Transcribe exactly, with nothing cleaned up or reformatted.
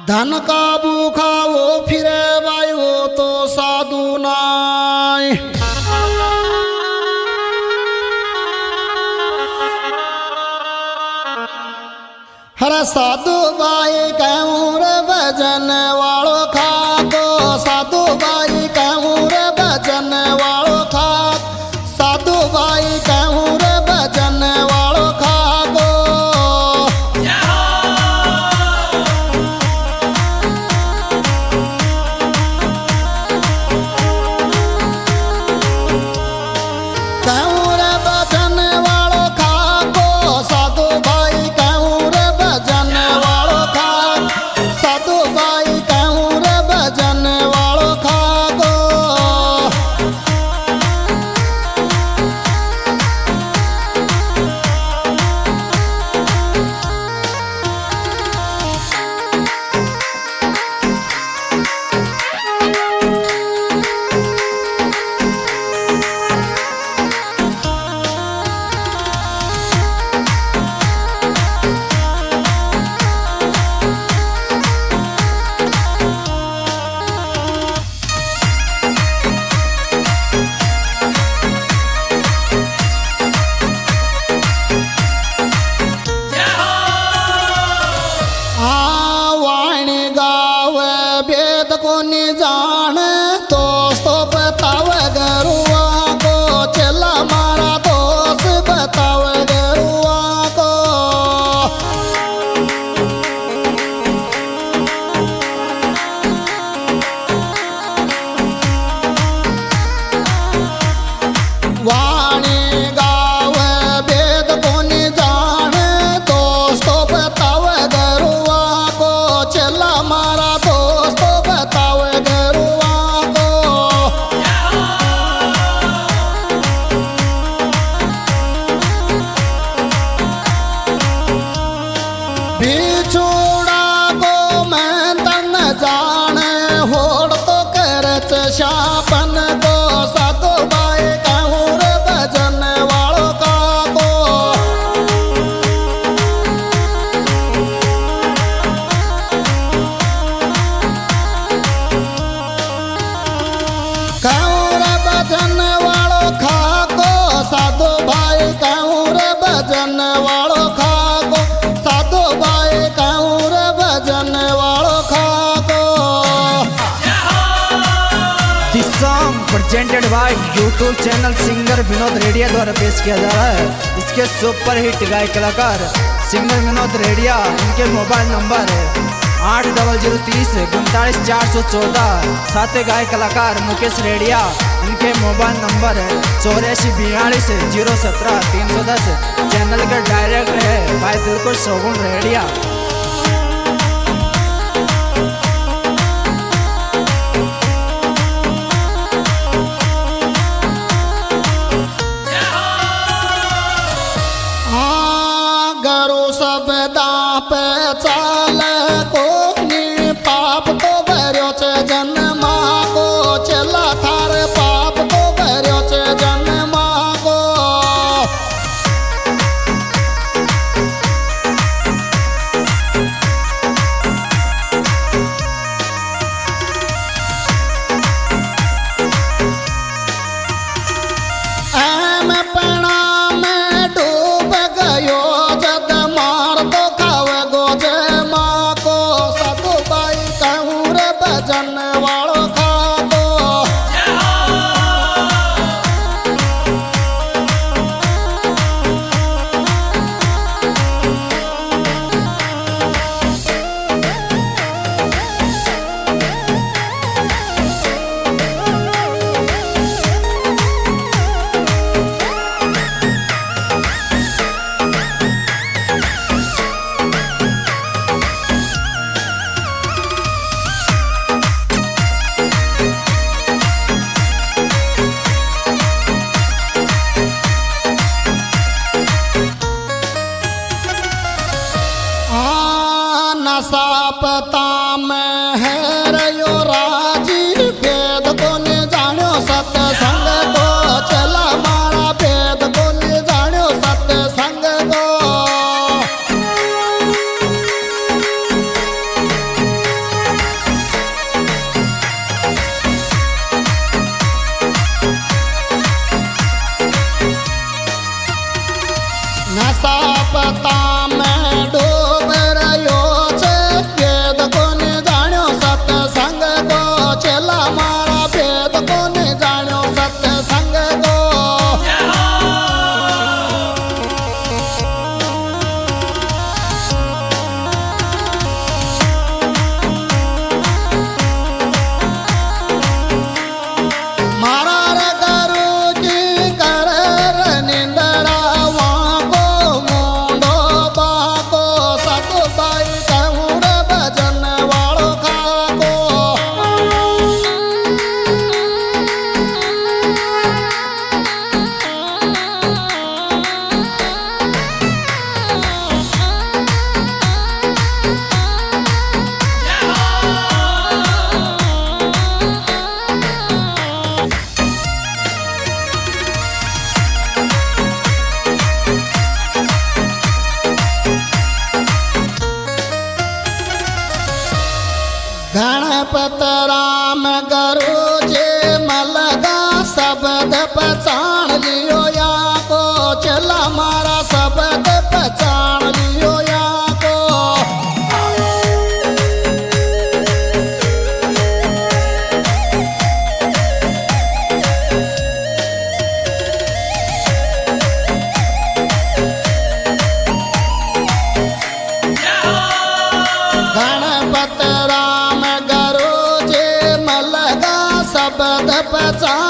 धन का भूखा वो फिरे भाई वो तो साधु नाय। हर साधु भाई कहूँ रे भजन वालो खा को, साधु भाई कहूँ रे भजन वालो खा, साधु भाई कहूँ रे भजन वालो खा को। कहूँ रे भजन वालो खा को, साधु भाई कहूँ रे भजन वालो खा, साधु भाई कहूँ रे भजन वालो खा को। कोनी जान तो तो बताव गरुआ को, चला मारा दोस्त बताव गरुआ को। वाणी गाव वेद कोनी जान दोस्त तो बताव गरुआ को, चला मारा दोस्त बताव गरुआ को। बिछोड़ा को मैं तन जाने होड़ तो करच शापन को, साधु भाई कहूँ रे भजन वालो का को। कहूँ रे भजन वालो खा को, साधु भाई कहूँ रे भजन वालो खा को, साधु भाई कहूँ रे भजन वालो खा को। This song presented by YouTube channel singer Vinod Rediya द्वारा पेश किया जा रहा है। इसके सुपर हिट गायक कलाकार सिंगर विनोद रेडिया, इनके मोबाइल नंबर है आठ डबल जीरो तीस उनतालीस चार सौ चौदह। साथ ही गायक कलाकार मुकेश रेडिया, इनके मोबाइल नंबर है चौरासी बयालीस जीरो सत्रह तीन सौ दस। चैनल के डायरेक्टर है भाई दिलकुश शोगुन रेडिया। गरु सब दाप चाल को, पाप तो भर्यो छे जन्मा को, चला थार पाप तो भर्यो छे जन्मा को। एम पणा में डूब गयो जद मार तो खावे गोजे माँ को, साधु भाई कहूँ रे भजन वालो खा को। नशा पता में है रयो राजी, वेद को ने जानो सत्संग को, चला मारा वेद को ने जानो सत्संग को। गणपत राम गरुजे मलगा शब्द पहचान लियो या को चला मारा शब्द पहचान लियो या को गणपत राम गरुजे मलगा शब्द पहचान